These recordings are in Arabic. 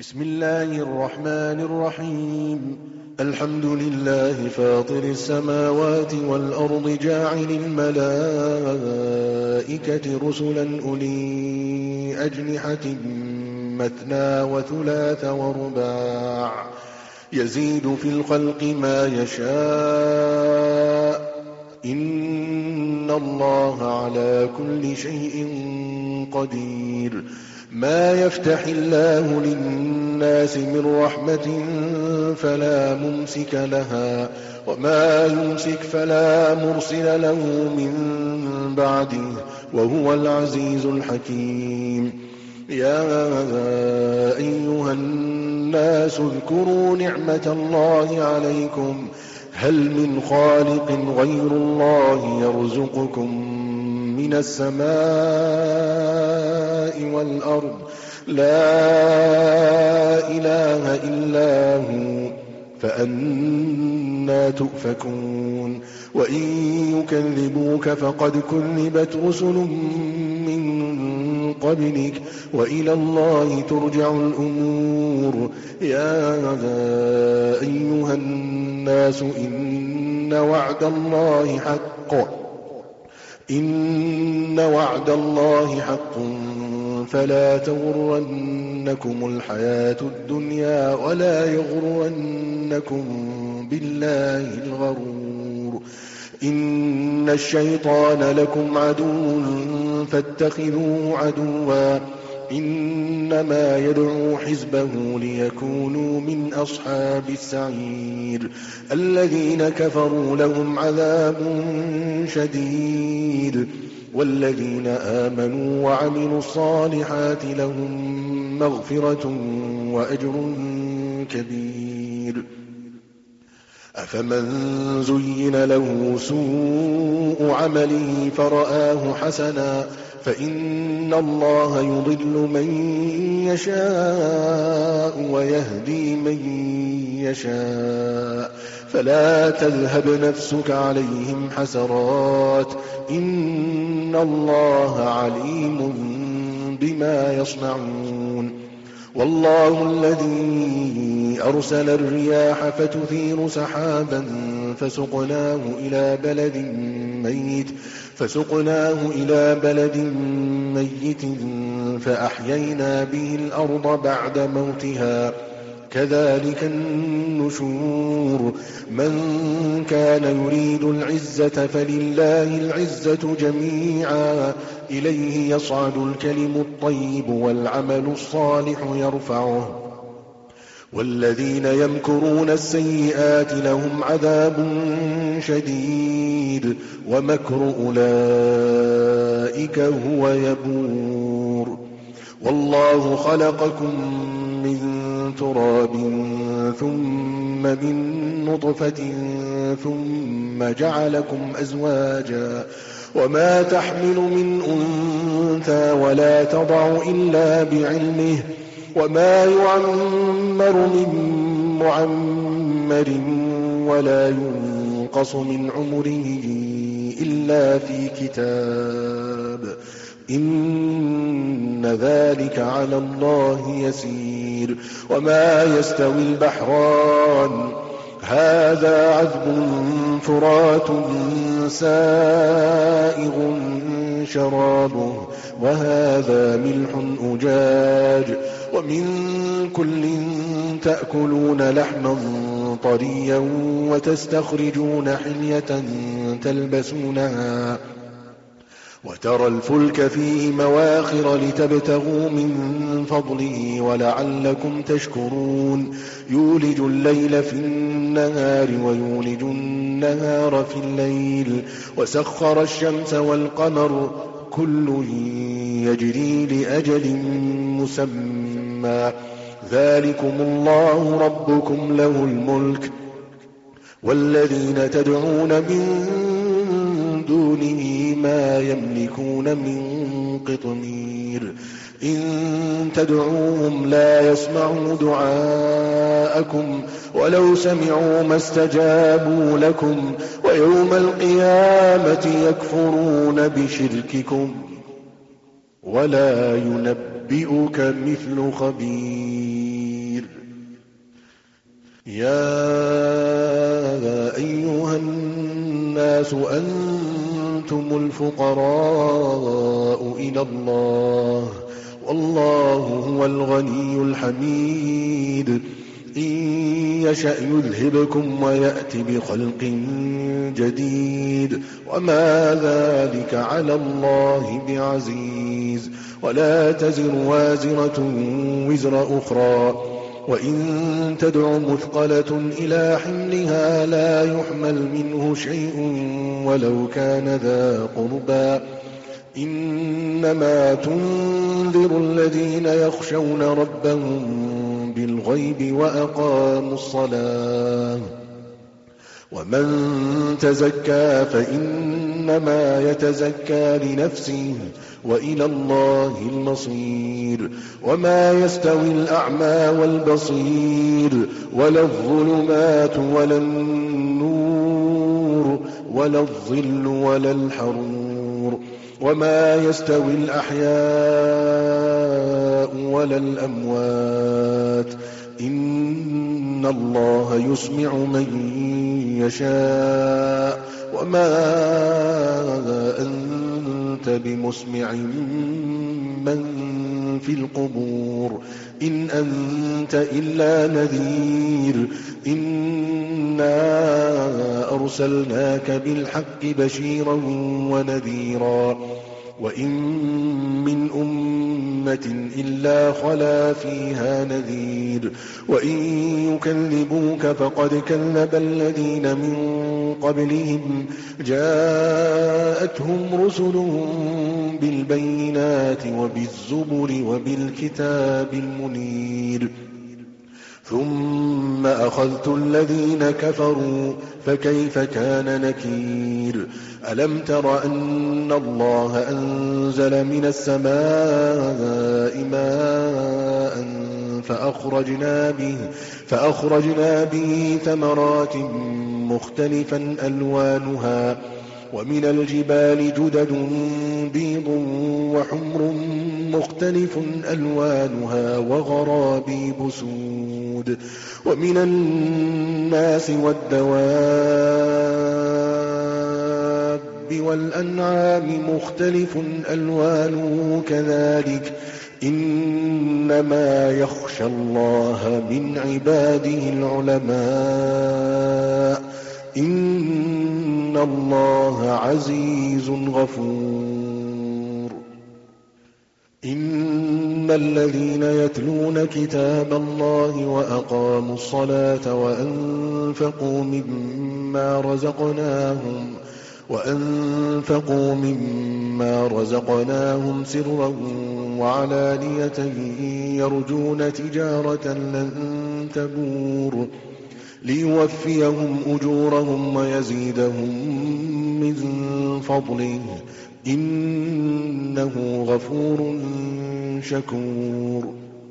بسم الله الرحمن الرحيم. الحمد لله فاطر السماوات والأرض جاعل الملائكة رسلا أولي أجنحة مثنى وثلاث ورباع يزيد في الخلق ما يشاء إن الله على كل شيء قدير. ما يفتح الله للناس من رحمة فلا ممسك لها وما يمسك فلا مرسل له من بعده وهو العزيز الحكيم. يا أيها الناس اذكروا نعمة الله عليكم هل من خالق غير الله يرزقكم من السماء والأرض لا إله إلا هو فأنى تؤفكون. وإن يكذبوك فقد كذبت رسل من قبلك وإلى الله ترجع الأمور. يا أيها الناس إن وعد الله حق فلا تغرنكم الحياة الدنيا ولا يغرنكم بالله الغرور. إن الشيطان لكم عدو فاتخذوه عدوا إنما يدعو حزبه ليكونوا من أصحاب السعير. الذين كفروا لهم عذاب شديد والذين آمنوا وعملوا الصالحات لهم مغفرة وأجر كبير. أفمن زين له سوء عمله فرآه حسنا فإن الله يضل من يشاء ويهدي من يشاء فلا تذهب نفسك عليهم حسرات إن الله عليم بما يصنعون. والله الذي أرسل الرياح فتثير سحابا فسقناه إلى بلد ميت فأحيينا به الأرض بعد موتها كذلك النشور. من كان يريد العزة فلله العزة جميعا إليه يصعد الكلم الطيب والعمل الصالح يرفعه والذين يمكرون السيئات لهم عذاب شديد ومكر أولئك هو يبور. والله خلقكم من تراب ثم من نطفة ثم جعلكم أزواجا وما تحمل من أنثى ولا تضع إلا بعلمه وما يعمر من معمر ولا ينقص من عمره إلا في كتاب إن ذلك على الله يسير. وما يستوي البحران هذا عذب فرات سائغ شرابه وهذا ملح أجاج ومن كل تأكلون لحما طريا وتستخرجون حلية تلبسونها وترى الفلك فيه مواخر لتبتغوا من فضله ولعلكم تشكرون. يولج الليل في النهار ويولج النهار في الليل وسخر الشمس والقمر كل يجري لأجل مسمى ذلكم الله ربكم له الملك والذين تدعون من دونه ما يملكون من قطمير. إن تدعوهم لا يسمعوا دعاءكم ولو سمعوا ما استجابوا لكم ويوم القيامة يكفرون بشرككم ولا ينبئك مثل خبير. يا أيها الناس أنتم الفقراء إلى الله والله هو الغني الحميد إن يشأ يذهبكم ويأت بخلق جديد وما ذلك على الله بعزيز ولا تزر وازرة وزر أخرى وإن تدع مثقلة إلى حملها لا يحمل منه شيء ولو كان ذا قربى إنما تنذر الذين يخشون ربهم بالغيب وأقاموا الصلاة ومن تزكى فإنما يتزكى لنفسه وإلى الله المصير وما يستوي الأعمى والبصير ولا الظلمات ولا النور ولا الظل ولا الحرور وما يستوي الأحياء ولا الأموات إن الله يسمع من يشاء وما أنت بمسمع من في القبور إن أنت إلا نذير إنا أرسلناك بالحق بشيرا ونذيرا وإن من أمة إلا خلا فيها نذير وإن يكذبوك فقد كذب الذين من قبلهم جاءتهم رسلهم بالبينات وبالزبر وبالكتاب المنير ثم أخذت الذين كفروا فكيف كان نكير ألم تر أن الله أنزل من السماء ماء فأخرجنا به ثمرات مختلفا ألوانها ومن الجبال جدد بيض وحمر مختلف ألوانها وغرابيب سود ومن الناس والدواب والأنعام مختلف ألوانه كذلك إنما يخشى الله من عباده العلماء إن الله عزيز غفور إن الذين يتلون كتاب الله وأقاموا الصلاة وأنفقوا مما رزقناهم سرا وعلانية يرجون تجارة لن تبور ليوفيهم أجورهم ويزيدهم من فضله إنه غفور شكور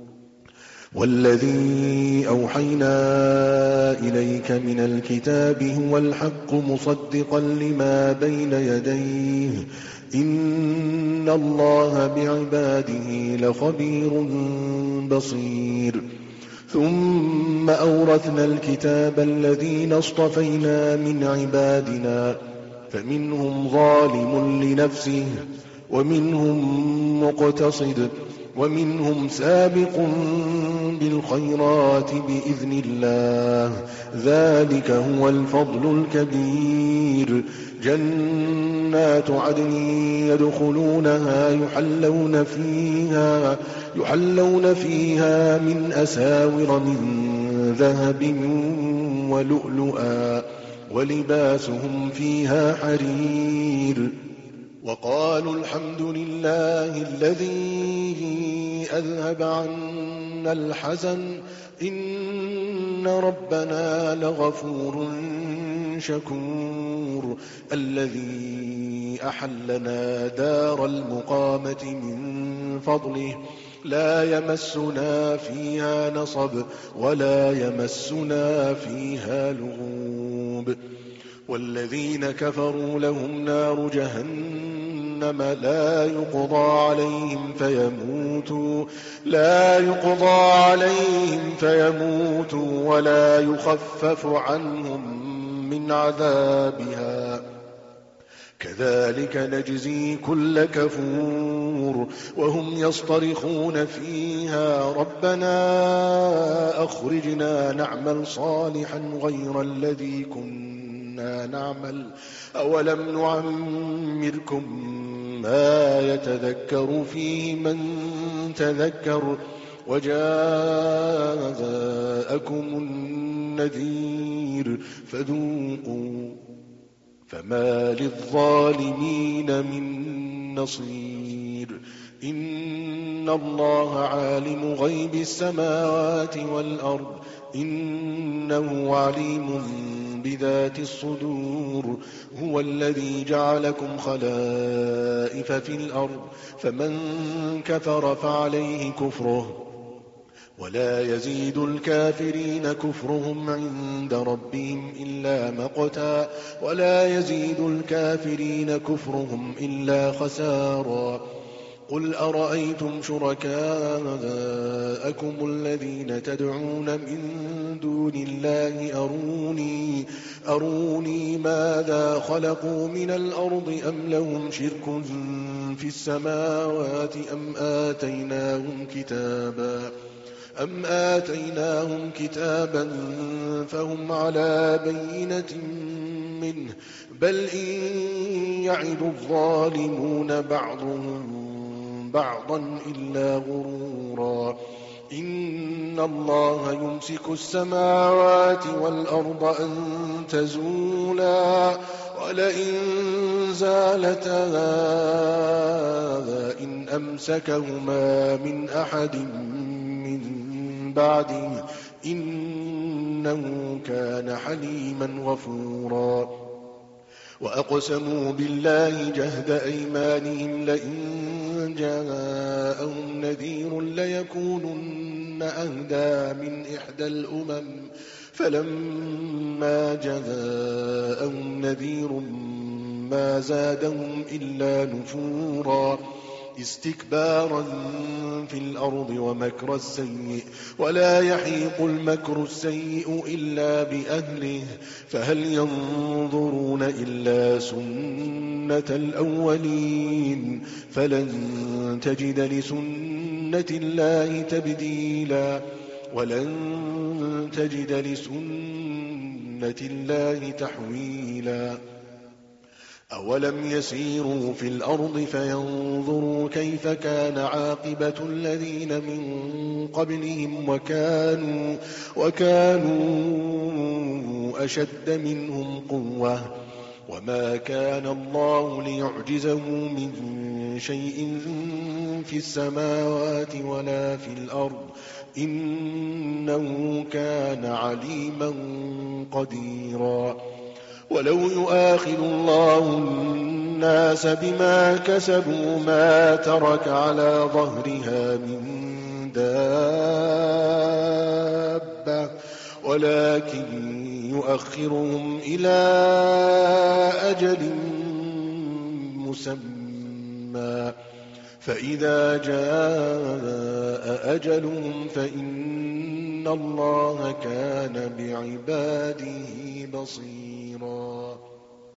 والذي أوحينا إليك من الكتاب هو الحق مصدقا لما بين يديه إن الله بعباده لخبير بصير ثم أورثنا الكتاب الذين اصطفينا من عبادنا فمنهم ظالم لنفسه ومنهم مقتصد ومنهم سابق بالخيرات بإذن الله ذلك هو الفضل الكبير جنات عدن يدخلونها يحلون فيها من أساور من ذهب ولؤلؤا ولباسهم فيها حرير وقالوا الحمد لله الذي أذهب عنا الحزن إن ربنا لغفور شكور الذي أحلنا دار المقامة من فضله لا يمسنا فيها نصب ولا يمسنا فيها لغوب والذين كفروا لهم نار جهنم جهنم لا يقضى عليهم فيموتوا ولا يخفف عنهم من عذابها كذلك نجزي كل كفور وهم يصطرخون فيها ربنا أخرجنا نعمل صالحا غير الذي كنا نعمل أولم نعمركم ما يتذكر فيه من تذكر وجاءكم النذير فذوقوا فما للظالمين من نصير إن الله عالم غيب السماوات والأرض إنه عليم بذات الصدور هو الذي جعلكم خلائف في الأرض فمن كفر فعليه كفره ولا يزيد الكافرين كفرهم عند ربهم إلا مقتا ولا يزيد الكافرين كفرهم إلا خسارا قل أرأيتم شركاءكم الذين تدعون من دون الله أروني ماذا خلقوا من الأرض أم لهم شرك في السماوات أم آتيناهم كتابا فهم على بينة منه بل إن يعد الظالمون بعضهم بعضا إلا غرورا إن الله يمسك السماوات والأرض أن تزولا ولئن زالتا إن أمسكهما من أحد من بعده إنه كان حليما غفورا وأقسموا بالله جهد أيمانهم لئن جاءهم نذير ليكونن أهدى من إحدى الأمم فلما جاءهم نذير ما زادهم إلا نفورا استكبارا في الأرض ومكر السيء ولا يحيق المكر السيء إلا بأهله فهل ينظرون إلا سنة الأولين فلن تجد لسنة الله تبديلا ولن تجد لسنة الله تحويلا أولم يسيروا في الأرض فينظروا كيف كان عاقبة الذين من قبلهم وكانوا أشد منهم قوة وما كان الله ليعجزه من شيء في السماوات ولا في الأرض إنه كان عليما قديرا ولو يؤاخذ الله الناس بما كسبوا ما ترك على ظهرها من دابة ولكن يؤخرهم إلى أجل مسمى فإذا جاء أجلهم فإن الله كان بعباده بصيرا